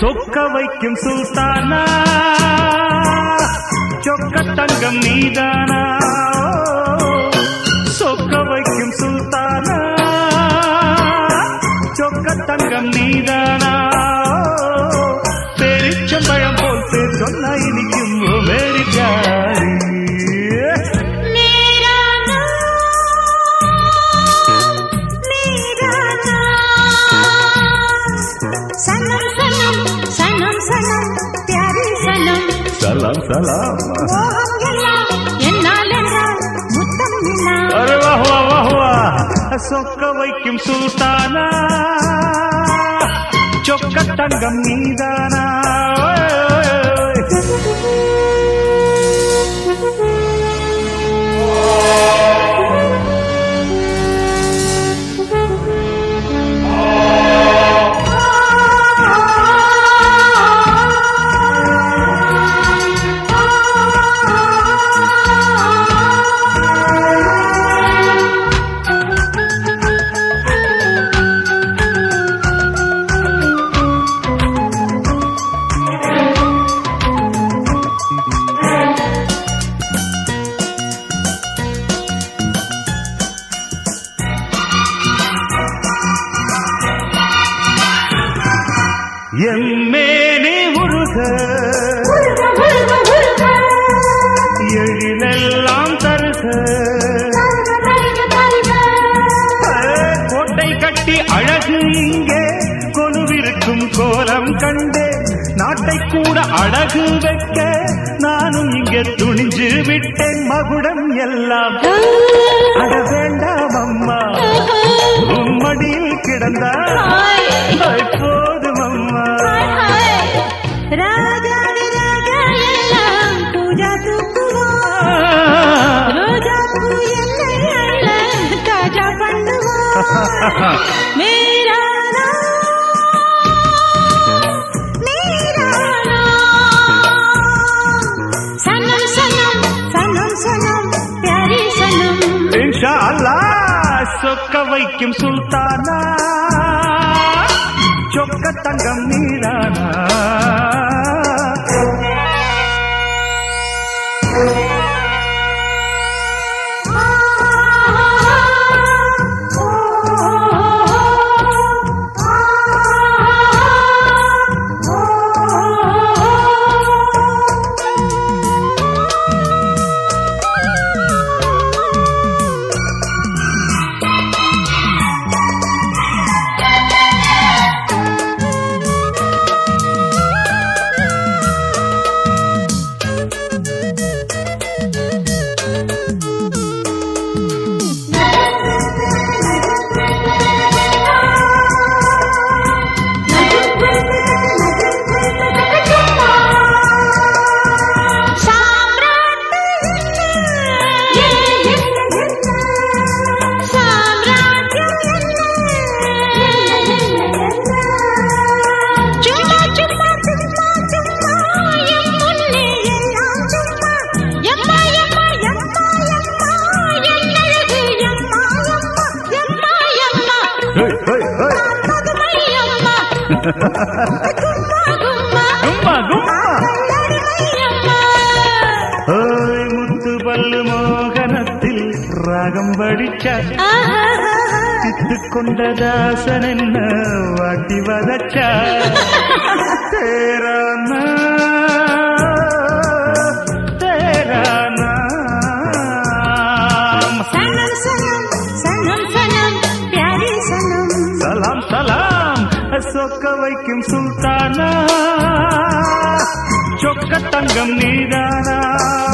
சொக்க வைக்கும் சுல்தானா சொக்க தங்கம் நீதானா சொக்க வைக்கும் சுல்தானா சொக்க தங்கம் நீதானா பேரிச்சம்பழம் போல் பேர் சொன்ன இனிக்கும் வேறு ஜாரி सलाम सलाम अरे वाह वाह वाह वाह சொக்க வைக்கும் சுல்தானா சொக்க தங்கம் நீதானா எம்மேனே உருக எழிலெல்லாம் தருக கோட்டை கட்டி அழகு இங்கே கொலுவிருக்கும் கோலம் கண்டே நாட்டை கூட அழகு வைக்க நானும் இங்கே துணிஞ்சு விட்டேன் மகுடம் எல்லாம் அட வேண்டாம் அம்மா உம்மடியில் கிடந்தா போதும் அம்மா ராஜாடி ராஜா எல்லாம் பூஜா தூக்குவோம் ரோஜா பூ எல்லாம் தாஜா பண்ணுவோம் மேரா சனம் சனம் சனம் சனம் प्यारी சனம் இன்ஷா அல்லாஹ் சொக்க வைக்கும் சுல்தானா சொக்க தங்கம் நீதானா முத்து பல்லு மோகனத்தில் ராகம் படிச்சா சித்து கொண்ட தாசன் என்ன வாட்டி வதச்சா தேரானா தேரானா சனம் சனம் சனம் சனம் प्यारी சனம் சலாம் சலாம் சொக்க வைக்கும் சுல்தானா சொக்க தங்கம் நீதானா